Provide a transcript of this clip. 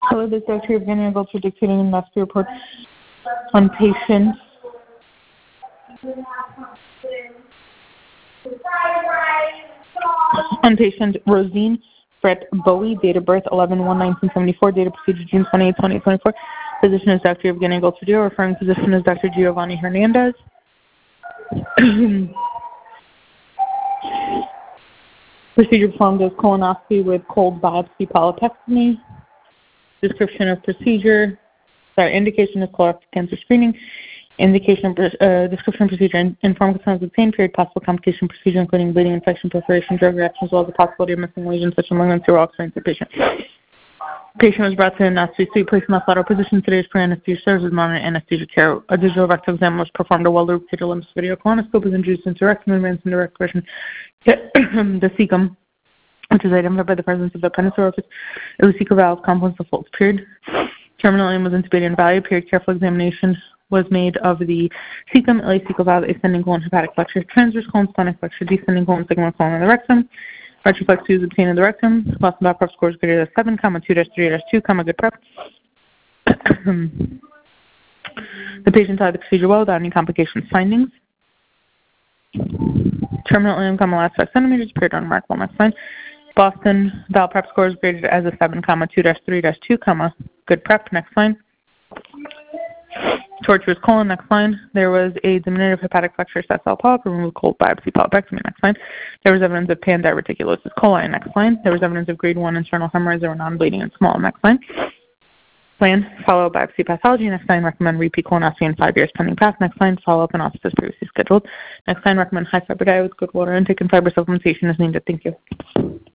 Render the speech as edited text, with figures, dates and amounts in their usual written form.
Hello, this is Dr. Evgenia Gulcher dictating an investor report on patient Rosine Brett Bowie, date of birth 11/1/1974, date of procedure June 28, 2024. Physician is Dr. Evgenia Gulcher, referring physician is Dr. Giovanni Hernandez. Procedure performed as colonoscopy with cold biopsy polypectomy. Description of procedure. Indication is colorectal cancer screening. Indication of description of procedure. Informed concerns of pain, period, possible complication procedure, including bleeding, infection, perforation, drug reaction, as well as the possibility of missing lesions such as malignancy or all experience of the patient. Patient was brought to an anesthesia suite, placed in the lateral position. Today's pre-anesthesia serves as monitoring anesthesia care. A digital rectal exam was performed. A well-lubricated limbs video colonoscope was introduced into rectum movements and direct version. The cecum, which is identified by the presence of the appendix orifice, ileocecal valve, complex of folds, period. Terminal aim was intubated and evaluated, period. Careful examination was made of the cecum, ileocecal valve, ascending colon, hepatic flexure, transverse colon, splenic flexure, descending colon, sigmoid colon, and the rectum. Retroflex 2 is obtained in the rectum. Boston Bell prep scores greater than 7, 2-3-2, good prep. The patient had the procedure well without any complications findings. Terminal aim, last 5 centimeters, appeared unremarkable. Next line. Boston Bell prep scores graded as a 7, 2-3-2, good prep. Next line. Tortuous colon, next line. There was a diminutive hepatic flexure sessile polyp, removed cold biopsy polypectomy, next line. There was evidence of pan-diverticulosis coli, next line. There was evidence of grade 1 internal hemorrhoids that were non-bleeding and small, next line. Plan, follow biopsy pathology, next line. Recommend repeat colonoscopy in 5 years pending path, next line. Follow up in office as previously scheduled. Next line, recommend high fiber diet with good water intake and fiber supplementation is needed. Thank you.